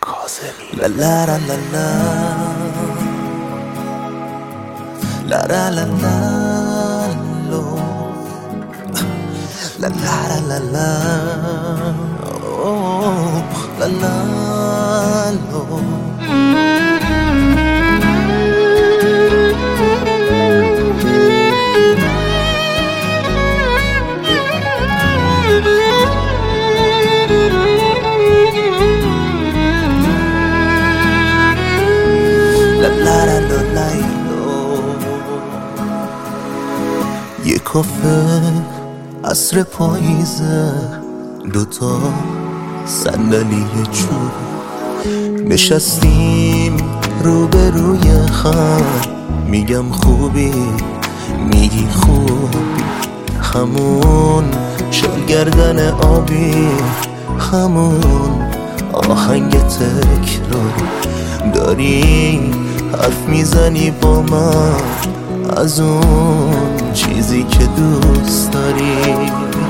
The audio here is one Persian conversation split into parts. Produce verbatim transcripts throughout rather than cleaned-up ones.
کاظمی. لا لا لا لا لا لا لا لا لا لا لا لا لا لا یه کافه عصر پاییزه، دوتا صندلی چوب نشستیم روبروی هم. میگم خوبی، میگی خوبی، همون شلگردن آبی، همون آهنگ تکراری. داری حرف میزنی با من از اون چیزی که دوست داری.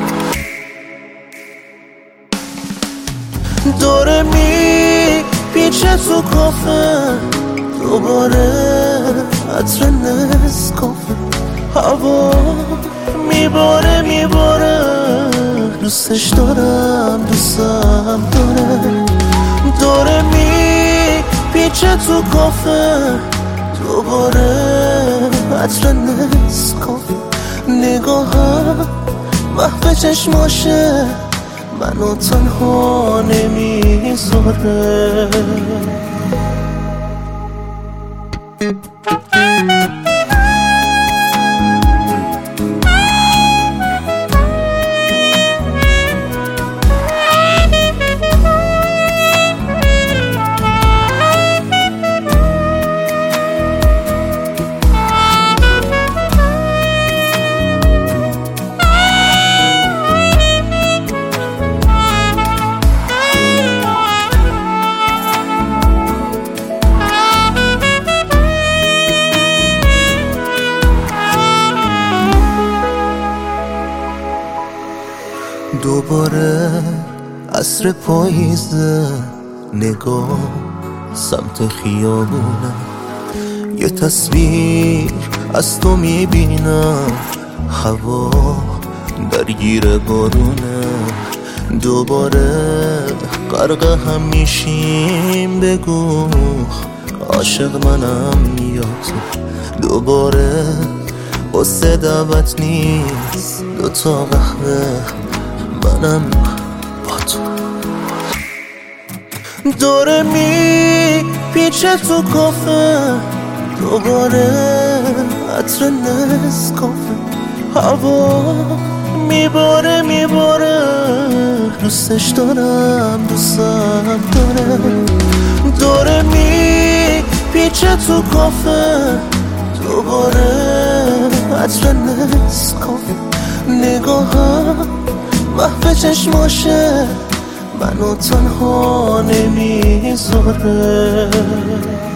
دوره می پیچه تو کافه، دوباره عطر نسکافه، هوا میباره میباره. دوستش دارم دوستم داره. دوره می پیچه تو کافه، دوباره عطر نسکافه، نگاهم محو چشماشه، منو تنها نمیذاره. دوباره عصر پاییزه، نگاه سمت خیابونه، یه تصویر از تو میبینم، هوا درگیر بارونه. دوباره غرق هم میشیم، بگو عاشق منم یا تو. دوباره قصه دعوت نیست، دوتا قهوه منم با تو. دوره می پیچه تو کافه، دوباره عطر نسکافه، هوا میباره میباره. دوستش دارم دوستم داره. دوره می پیچه تو کافه، دوباره عطر نسکافه، نگاهم محو چشماشه، منو تنها نمیذاره.